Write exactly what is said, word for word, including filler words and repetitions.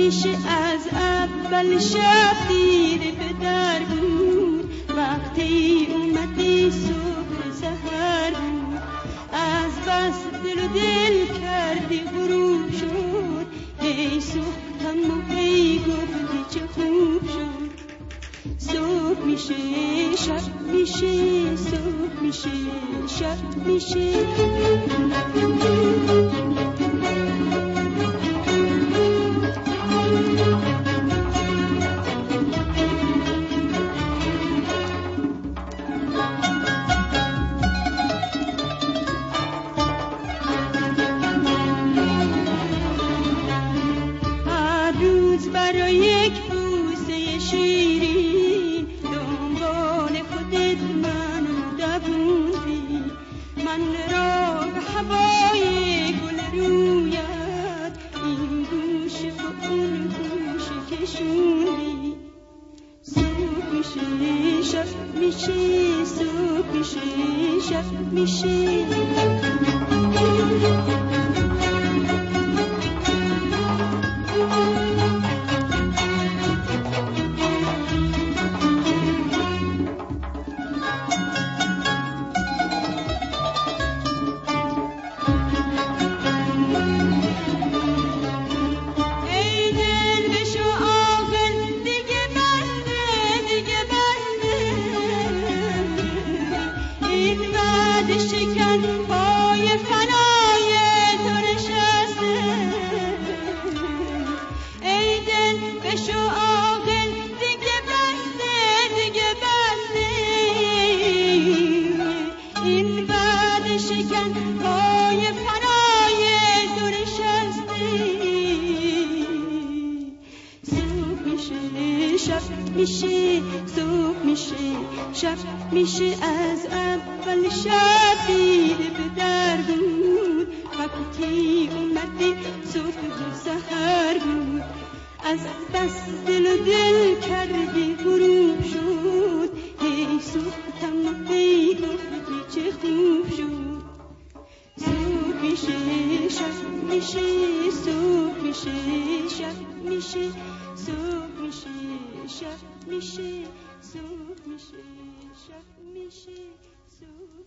میشه از اول شب دیده به در بود، وقتی اومدی صبح سحر بود، از بس دل و دل کردی غروب شد، ای سوختم و ای گفتی چه خوب شد. صبح میشه شب میشه، صبح میشه شب میشه. هر روز برای یک بوسه شیرین دنبال خودت منو دووندی، من را به هوای گل رویت این گوشه و اون گوشه کشوندی. صبح میشه شب میشه، صبح میشه شب میشه. شکن پای فنای تو نشسته، ای دل بشو عاقل دیگه بسته، دیگه بسته. این بعد شکن پای فنای تو نشسته. صبح میشه شب میشه، صبح میشه شب میشه از اول شب دیده به در بود، وقتی اومدی صبح سحر بود، از بس دل و دل کردی غروب شد، ای سوختم و ای گفتی چه خوب شد. صبح میشه شب میشه، صبح میشه شب میشه، صبح میشه شب میشه، صبح میشه شب میشه.